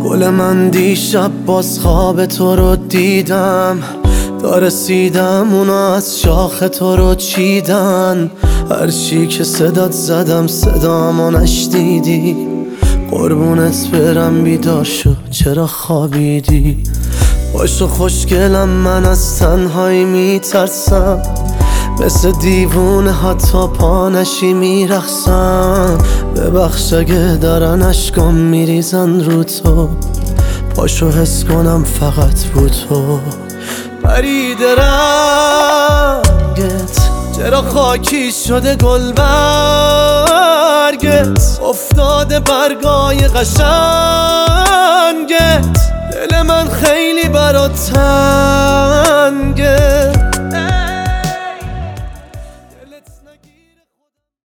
گل من دیشب باز خواب تو رو دیدم، تا رسیدم اونا از شاخ تو رو چیدن. هرچی که صدات زدم صدامو نشنیدی، قربونت برم بیدار شو چرا خوابیدی. باشو خوشگلم من از تنهایی میترسم، مثل دیوونه حتی پا نشی میرخصم. ببخش اگه دارن اشکام میریزن رو تو، پاشو حس کنم فقط رو تو. پریده رنگت چرا خاکی شده گل برگت، افتاده برگای قشنگت. دل من خیلی برات تنگه.